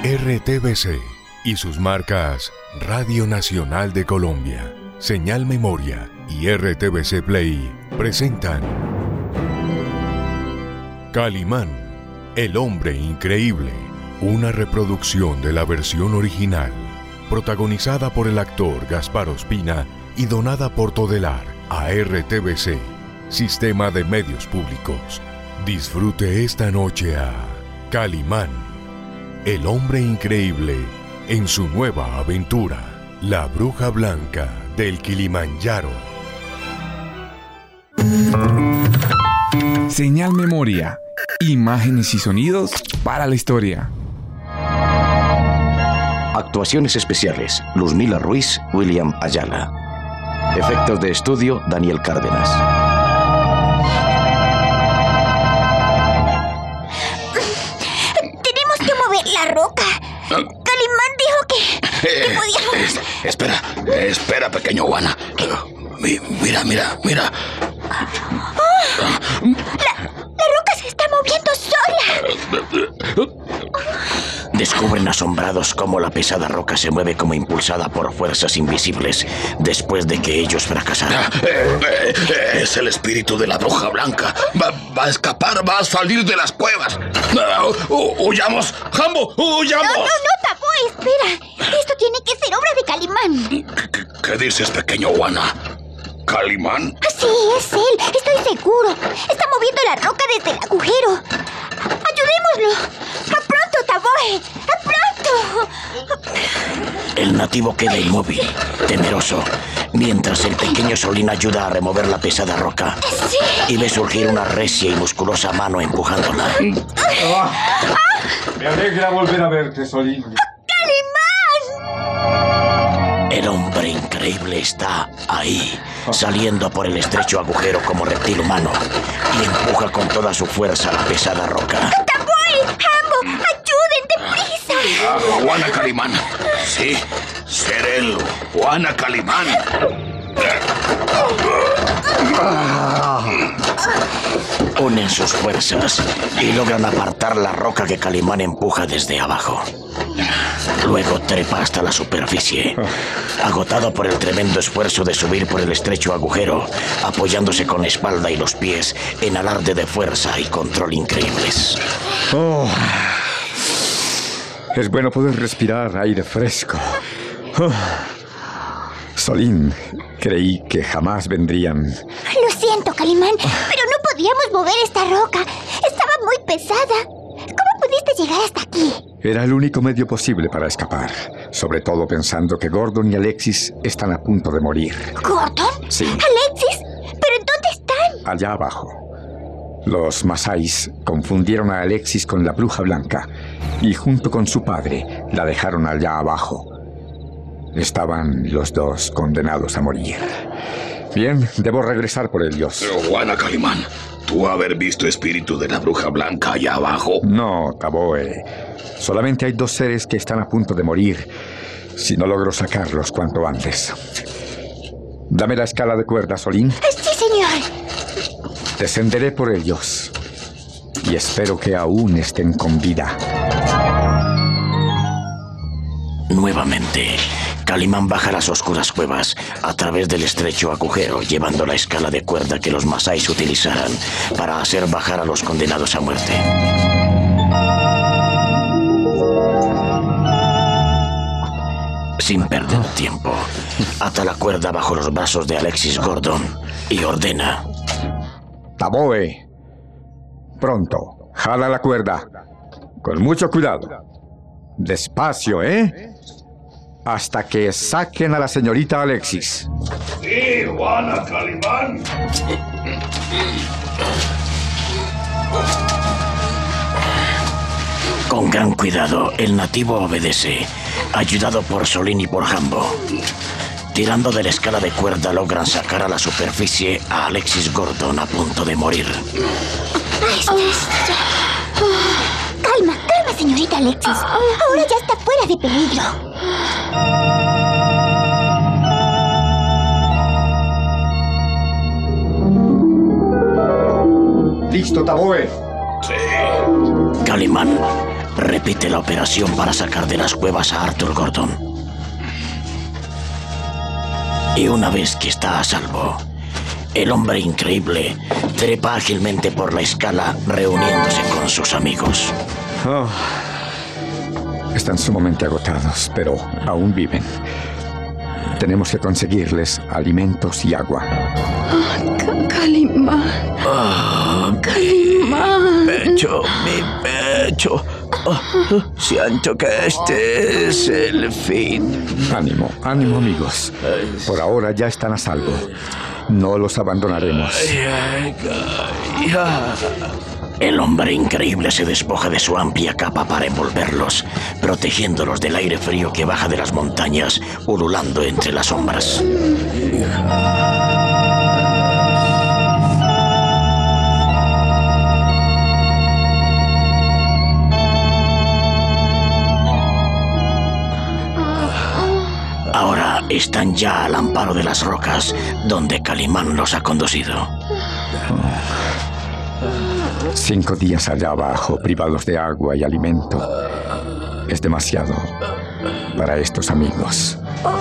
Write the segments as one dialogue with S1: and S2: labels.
S1: RTBC y sus marcas Radio Nacional de Colombia, Señal Memoria y RTBC Play presentan Calimán, el hombre increíble, una reproducción de la versión original, protagonizada por el actor Gaspar Ospina y donada por Todelar a RTBC, Sistema de Medios Públicos. Disfrute esta noche a Calimán, el hombre increíble, en su nueva aventura, La Bruja Blanca del Kilimanjaro.
S2: Señal Memoria, imágenes y sonidos para la historia.
S3: Actuaciones especiales: Luzmila Ruiz, William Ayala. Efectos de estudio: Daniel Cárdenas.
S4: Tenemos que mover la roca. Calimán dijo que podíamos...
S5: Espera, pequeño Juana. Mira.
S4: La roca se está moviendo sola.
S3: Descubren asombrados cómo la pesada roca se mueve como impulsada por fuerzas invisibles después de que ellos fracasaron.
S5: Es el espíritu de la bruja blanca. Va a escapar, va a salir de las cuevas. ¡Huyamos! ¡Jambo! ¡Huyamos!
S4: No, Tabo, espera. Esto tiene que ser obra de Calimán.
S5: ¿Qué dices, pequeño Juana? ¿Calimán?
S4: Sí, es él. Estoy seguro. Está moviendo la roca desde el agujero. ¡Ayudémoslo! ¡A pronto, Taboe! ¡A pronto!
S3: El nativo queda inmóvil, temeroso, mientras el pequeño Solín ayuda a remover la pesada roca.
S4: Sí.
S3: Y ve surgir una recia y musculosa mano empujándola.
S6: Me alegra volver a verte, Solín.
S4: ¡Calimán!
S3: El hombre increíble está ahí, saliendo por el estrecho agujero como reptil humano, y empuja con toda su fuerza la pesada roca.
S4: ¡Taboe! ¡Jambo! ¡Ayuden, deprisa!
S5: Juana Calimán. Sí, ser él, Juana Calimán.
S3: Unen sus fuerzas y logran apartar la roca que Calimán empuja desde abajo. Luego trepa hasta la superficie, agotado por el tremendo esfuerzo de subir por el estrecho agujero, apoyándose con la espalda y los pies en alarde de fuerza y control increíbles.
S6: Es bueno poder respirar aire fresco. Solín, creí que jamás vendrían.
S4: Lo siento, Calimán, pero no podíamos mover esta roca. Estaba muy pesada. ¿Cómo pudiste llegar hasta aquí?
S6: Era el único medio posible para escapar, sobre todo pensando que Gordon y Alexis están a punto de morir.
S4: ¿Gordon?
S6: Sí.
S4: ¿Alexis? ¿Pero dónde están?
S6: Allá abajo. Los masáis confundieron a Alexis con la bruja blanca y junto con su padre la dejaron allá abajo. Estaban los dos condenados a morir. Bien, debo regresar por ellos.
S5: Pero Juana Calimán, ¿tú haber visto espíritu de la bruja blanca allá abajo?
S6: No, Taboe. Solamente hay dos seres que están a punto de morir si no logro sacarlos cuanto antes. Dame la escala de cuerda, Solín.
S4: Sí, señor.
S6: Descenderé por ellos y espero que aún estén con vida.
S3: Nuevamente, Calimán baja las oscuras cuevas a través del estrecho agujero, llevando la escala de cuerda que los masáis utilizarán para hacer bajar a los condenados a muerte. Sin perder tiempo, ata la cuerda bajo los brazos de Alexis Gordon y ordena:
S6: Taboe, pronto, jala la cuerda. Con mucho cuidado. Despacio, ¿eh? Hasta que saquen a la señorita Alexis.
S5: Sí, Juana Calimán.
S3: Con gran cuidado, el nativo obedece, ayudado por Solín y por Jambo. Tirando de la escala de cuerda, logran sacar a la superficie a Alexis Gordon a punto de morir.
S4: Calma, señorita Alexis. Ahora ya está fuera de peligro.
S6: ¿Listo, Taboe?
S5: Sí.
S3: Calimán repite la operación para sacar de las cuevas a Arthur Gordon. Y una vez que está a salvo, el hombre increíble trepa ágilmente por la escala reuniéndose con sus amigos.
S6: Oh, están sumamente agotados, pero aún viven. Tenemos que conseguirles alimentos y agua.
S7: Calimán. Calimán.
S8: Mi pecho. Siento que este es el fin.
S6: Ánimo, ánimo, amigos. Por ahora ya están a salvo. No los abandonaremos.
S3: El hombre increíble se despoja de su amplia capa para envolverlos, protegiéndolos del aire frío que baja de las montañas, ululando entre las sombras. Ahora están ya al amparo de las rocas donde Calimán los ha conducido.
S6: 5 días allá abajo, privados de agua y alimento, es demasiado para estos amigos.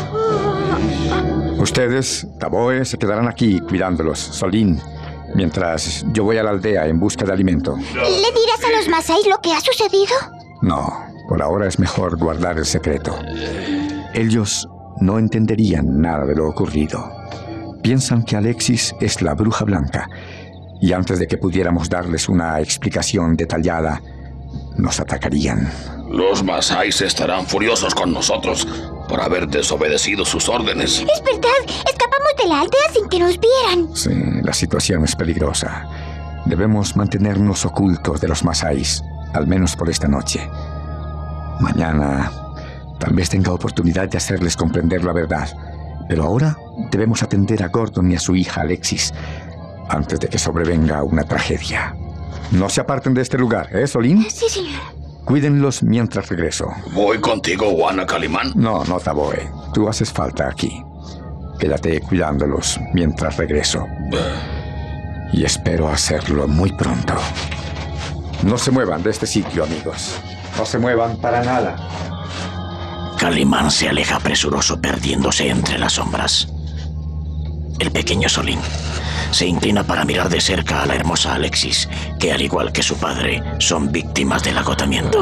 S6: Ustedes, Taboe, se quedarán aquí cuidándolos, Solín, mientras yo voy a la aldea en busca de alimento.
S4: ¿Le dirás a los Masáis lo que ha sucedido?
S6: No, por ahora es mejor guardar el secreto. Ellos no entenderían nada de lo ocurrido. Piensan que Alexis es la bruja blanca, y antes de que pudiéramos darles una explicación detallada, nos atacarían.
S5: Los Masáis estarán furiosos con nosotros por haber desobedecido sus órdenes.
S4: Es verdad, escapamos de la aldea sin que nos vieran.
S6: Sí, la situación es peligrosa. Debemos mantenernos ocultos de los Masáis, al menos por esta noche. Mañana tal vez tenga oportunidad de hacerles comprender la verdad, pero ahora debemos atender a Gordon y a su hija Alexis antes de que sobrevenga una tragedia. No se aparten de este lugar, ¿eh, Solín?
S4: Sí, señor.
S6: Cuídenlos mientras regreso.
S5: ¿Voy contigo, Guana Calimán?
S6: No, Taboe. Tú haces falta aquí. Quédate cuidándolos mientras regreso. Y espero hacerlo muy pronto. No se muevan de este sitio, amigos. No se muevan para nada.
S3: Calimán se aleja presuroso, perdiéndose entre las sombras. El pequeño Solín se inclina para mirar de cerca a la hermosa Alexis, que al igual que su padre, son víctimas del agotamiento.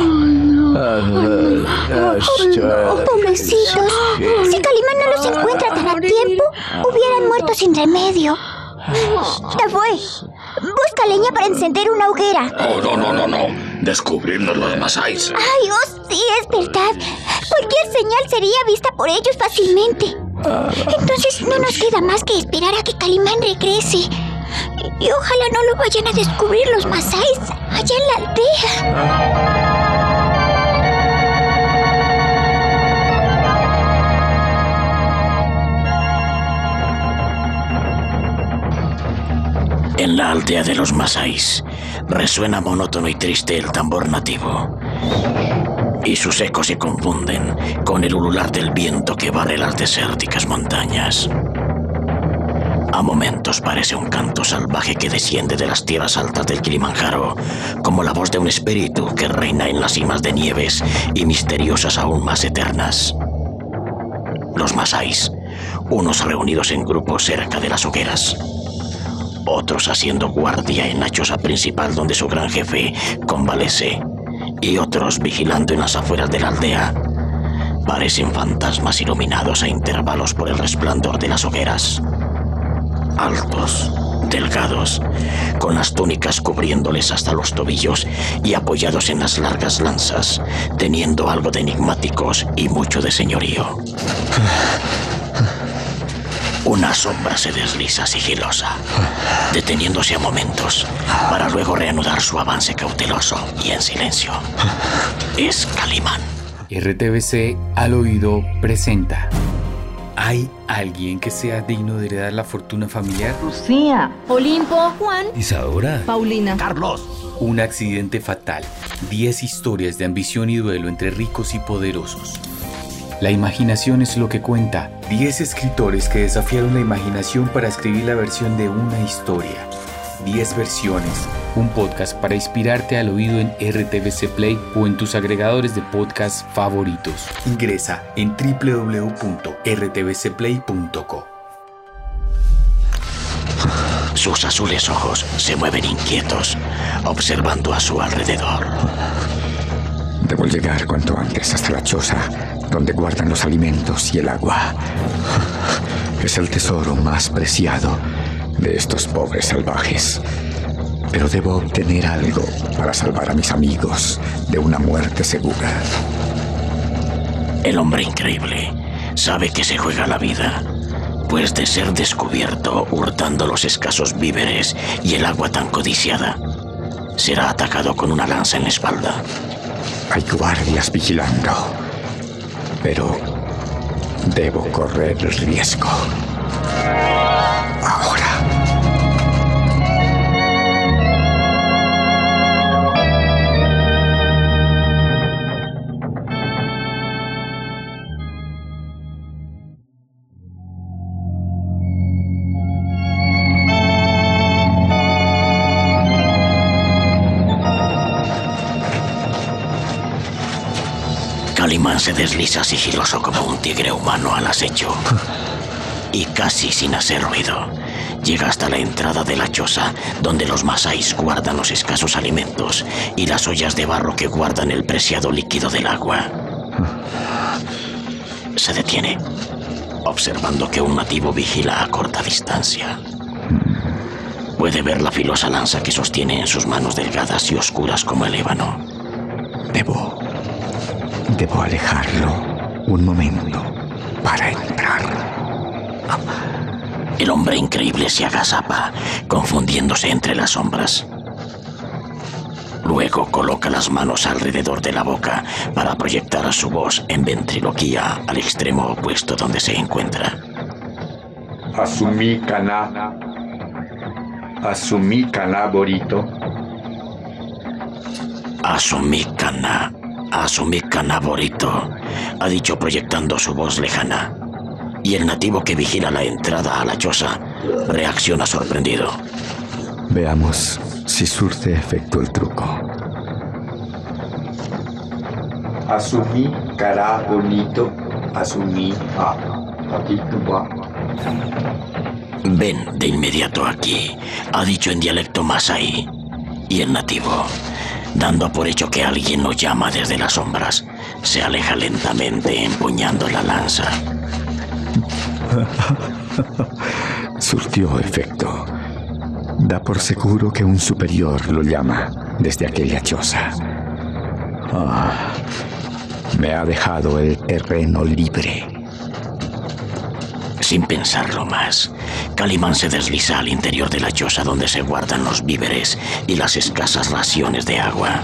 S4: Pobrecitos. Si Calimán no los encuentra tan a tiempo, hubieran muerto sin remedio. Taboe, busca leña para encender una hoguera.
S5: No. Descubrirnos los Masáis.
S4: Ay, oh, sí, es verdad. Cualquier señal sería vista por ellos fácilmente. Entonces no nos queda más que esperar a que Calimán regrese. Y ojalá no lo vayan a descubrir los Masáis allá en la aldea.
S3: En la aldea de los Masáis resuena monótono y triste el tambor nativo, y sus ecos se confunden con el ulular del viento que barre las desérticas montañas. A momentos parece un canto salvaje que desciende de las tierras altas del Kilimanjaro, como la voz de un espíritu que reina en las cimas de nieves y misteriosas aún más eternas. Los Masáis, unos reunidos en grupos cerca de las hogueras, otros haciendo guardia en la choza principal donde su gran jefe convalece, y otros vigilando en las afueras de la aldea, parecen fantasmas iluminados a intervalos por el resplandor de las hogueras. Altos, delgados, con las túnicas cubriéndoles hasta los tobillos y apoyados en las largas lanzas, teniendo algo de enigmáticos y mucho de señorío. Una sombra se desliza sigilosa, deteniéndose a momentos, para luego reanudar su avance cauteloso y en silencio. Es Calimán.
S2: RTBC al oído presenta. ¿Hay alguien que sea digno de heredar la fortuna familiar?
S7: Lucía, Olimpo, Juan,
S9: Isadora,
S7: Paulina,
S9: Carlos.
S2: Un accidente fatal. 10 historias de ambición y duelo entre ricos y poderosos. La imaginación es lo que cuenta. 10 escritores que desafiaron la imaginación para escribir la versión de una historia. 10 versiones, un podcast para inspirarte al oído en RTVC Play o en tus agregadores de podcast favoritos. Ingresa en www.rtvcplay.co.
S3: Sus azules ojos se mueven inquietos, observando a su alrededor.
S6: Debo llegar cuanto antes hasta la choza, donde guardan los alimentos y el agua. Es el tesoro más preciado de estos pobres salvajes. Pero debo obtener algo para salvar a mis amigos de una muerte segura.
S3: El hombre increíble sabe que se juega la vida, pues de ser descubierto hurtando los escasos víveres y el agua tan codiciada, será atacado con una lanza en la espalda.
S6: Hay guardias vigilando, pero debo correr el riesgo. Ahora.
S3: Calimán se desliza sigiloso como un tigre humano al acecho. Y casi sin hacer ruido, llega hasta la entrada de la choza, donde los masáis guardan los escasos alimentos y las ollas de barro que guardan el preciado líquido del agua. Se detiene, observando que un nativo vigila a corta distancia. Puede ver la filosa lanza que sostiene en sus manos delgadas y oscuras como el ébano.
S6: Debo alejarlo un momento para entrar.
S3: El hombre increíble se agazapa, confundiéndose entre las sombras. Luego coloca las manos alrededor de la boca para proyectar su voz en ventriloquía al extremo opuesto donde se encuentra.
S6: Asumí Caná Borito.
S3: Asumí Caná Borito, ha dicho proyectando su voz lejana. Y el nativo que vigila la entrada a la choza reacciona sorprendido.
S6: Veamos si surte efecto el truco. Asumí Caná Bonito. Asumí
S3: Ven de inmediato aquí, ha dicho en dialecto masái. Y el nativo, dando por hecho que alguien lo llama desde las sombras, se aleja lentamente empuñando la lanza.
S6: Surtió efecto. Da por seguro que un superior lo llama desde aquella choza. Me ha dejado el terreno libre.
S3: Sin pensarlo más, Calimán se desliza al interior de la choza donde se guardan los víveres y las escasas raciones de agua.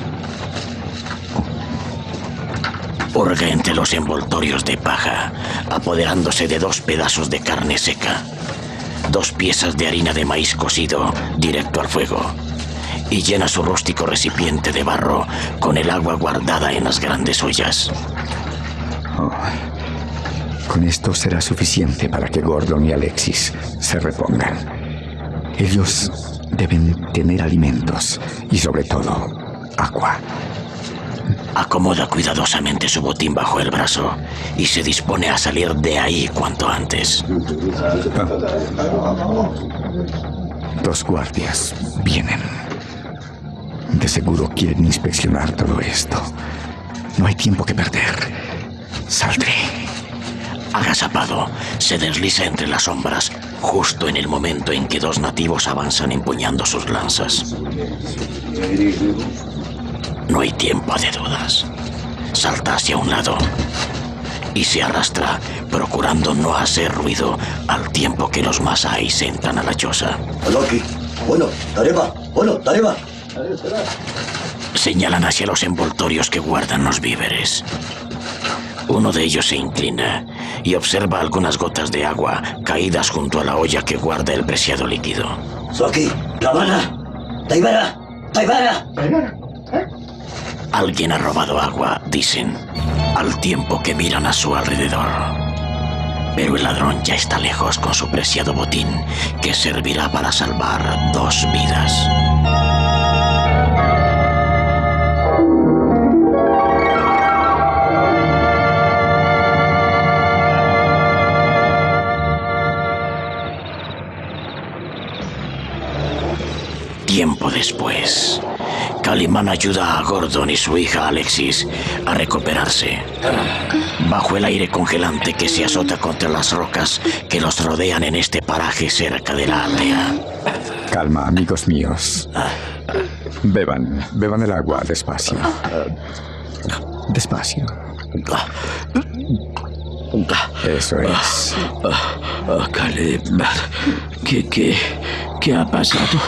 S3: Hurga entre los envoltorios de paja, apoderándose de 2 pedazos de carne seca, 2 piezas de harina de maíz cocido directo al fuego, y llena su rústico recipiente de barro con el agua guardada en las grandes ollas.
S6: Con esto será suficiente para que Gordon y Alexis se repongan. Ellos deben tener alimentos y, sobre todo, agua.
S3: Acomoda cuidadosamente su botín bajo el brazo y se dispone a salir de ahí cuanto antes.
S6: 2 guardias vienen. De seguro quieren inspeccionar todo esto. No hay tiempo que perder. Saldré.
S3: Agazapado, se desliza entre las sombras, justo en el momento en que 2 nativos avanzan empuñando sus lanzas. No hay tiempo de dudas. Salta hacia un lado y se arrastra, procurando no hacer ruido al tiempo que los masáis entran a la choza. Señalan hacia los envoltorios que guardan los víveres. Uno de ellos se inclina y observa algunas gotas de agua caídas junto a la olla que guarda el preciado líquido. Alguien ha robado agua, dicen, al tiempo que miran a su alrededor. Pero el ladrón ya está lejos con su preciado botín, que servirá para salvar 2 vidas. Tiempo después, Calimán ayuda a Gordon y su hija Alexis a recuperarse. Bajo el aire congelante que se azota contra las rocas que los rodean en este paraje cerca de la aldea.
S6: Calma, amigos míos. Beban el agua despacio. Despacio. Eso es.
S8: Caleb, ¿qué ha pasado?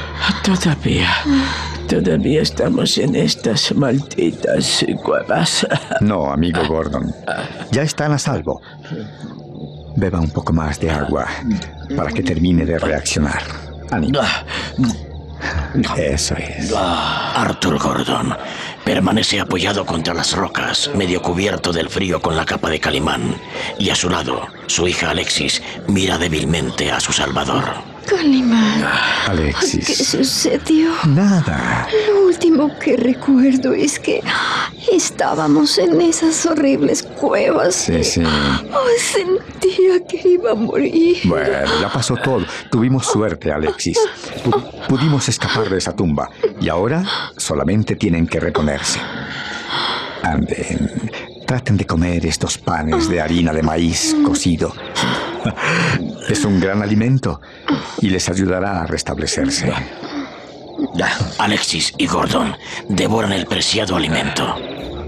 S8: Todavía estamos en estas malditas cuevas.
S6: No, amigo Gordon. Ya están a salvo. Beba un poco más de agua para que termine de reaccionar. Ánimo. Eso es.
S3: Arthur Gordon permanece apoyado contra las rocas, medio cubierto del frío con la capa de Calimán. Y a su lado, su hija Alexis mira débilmente a su salvador.
S9: Calimán.
S6: Alexis.
S9: ¿Qué sucedió?
S6: Nada.
S9: Lo último que recuerdo es que estábamos en esas horribles cuevas.
S6: Sí.
S9: Sentía que iba a morir.
S6: Bueno, ya pasó todo. Tuvimos suerte, Alexis. Pudimos escapar de esa tumba. Y ahora solamente tienen que reponerse. Anden. Traten de comer estos panes de harina de maíz cocido. Es un gran alimento y les ayudará a restablecerse.
S3: Alexis y Gordon devoran el preciado alimento.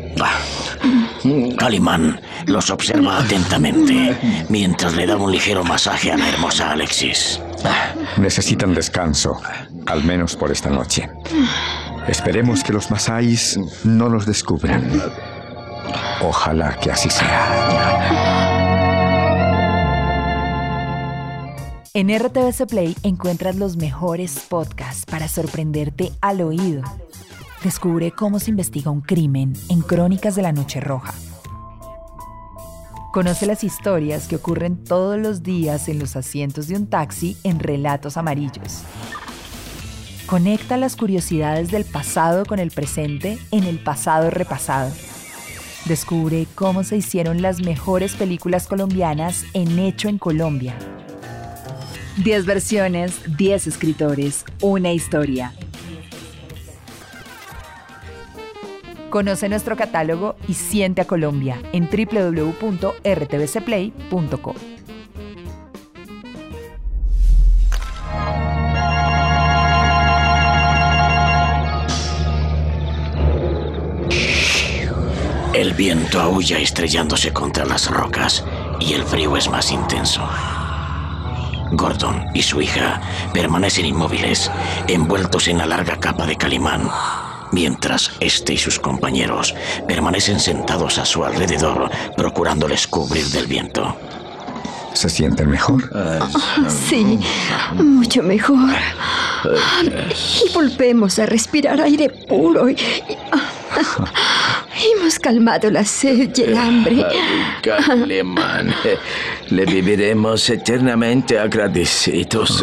S3: Calimán los observa atentamente mientras le da un ligero masaje a la hermosa Alexis.
S6: Necesitan descanso, al menos por esta noche. Esperemos que los masáis no los descubran. Ojalá que así sea.
S10: En RTVC Play encuentras los mejores podcasts para sorprenderte al oído. Descubre cómo se investiga un crimen en Crónicas de la Noche Roja. Conoce las historias que ocurren todos los días en los asientos de un taxi en Relatos Amarillos. Conecta las curiosidades del pasado con el presente en El Pasado Repasado. Descubre cómo se hicieron las mejores películas colombianas en Hecho en Colombia. 10 versiones, 10 escritores, una historia. Conoce nuestro catálogo y siente a Colombia en www.rtvcplay.co.
S3: El viento aúlla estrellándose contra las rocas y el frío es más intenso. Gordon y su hija permanecen inmóviles, envueltos en la larga capa de Calimán, mientras este y sus compañeros permanecen sentados a su alrededor, procurándoles cubrir del viento.
S6: ¿Se sienten mejor?
S9: Sí, mucho mejor. Y volvemos a respirar aire puro y hemos calmado la sed y el hambre.
S8: Calimán, le viviremos eternamente agradecidos.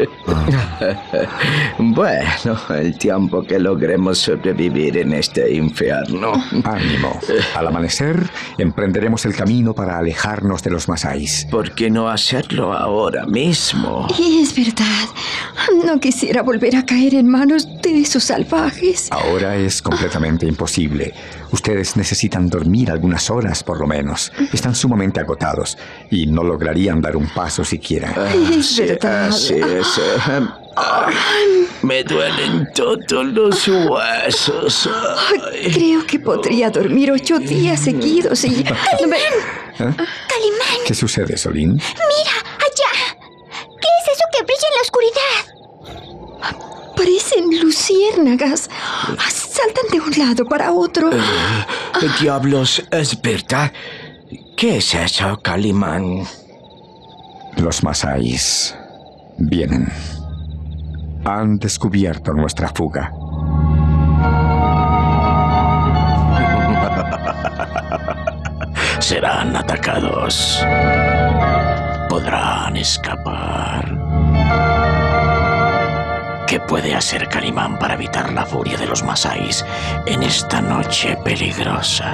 S8: Bueno, el tiempo que logremos sobrevivir en este infierno.
S6: Ánimo. Al amanecer, emprenderemos el camino para alejarnos de los masáis.
S8: ¿Por qué no hacerlo ahora mismo?
S9: Y es verdad, no quisiera volver a caer en manos de esos salvajes.
S6: Ahora es completamente imposible. Ustedes necesitan dormir algunas horas, por lo menos. Están sumamente agotados y no lograrían dar un paso siquiera.
S9: Es verdad.
S8: Así es. Me duelen todos los huesos.
S9: Creo que podría dormir 8 días seguidos y...
S4: Calimán.
S6: ¿Qué sucede, Solín?
S4: Mira, allá. ¿Qué es eso que brilla en la oscuridad?
S9: Parecen luciérnagas. Saltan de un lado para otro.
S8: Diablos, es verdad. ¿Qué es eso, Calimán?
S6: Los masáis vienen. Han descubierto nuestra fuga.
S3: Serán atacados. podrán escapar. ¿Qué puede hacer Calimán para evitar la furia de los masáis en esta noche peligrosa?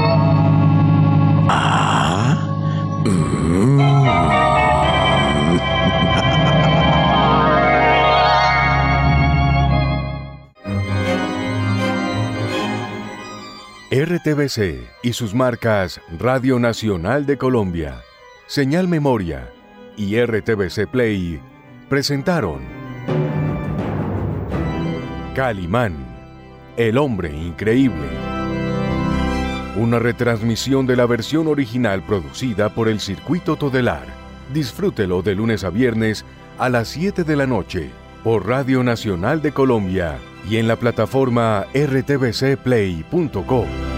S1: RTBC y sus marcas Radio Nacional de Colombia, Señal Memoria y RTBC Play presentaron Calimán, el hombre increíble. Una retransmisión de la versión original producida por el Circuito Todelar. Disfrútelo de lunes a viernes a las 7 de la noche por Radio Nacional de Colombia y en la plataforma rtbcplay.co.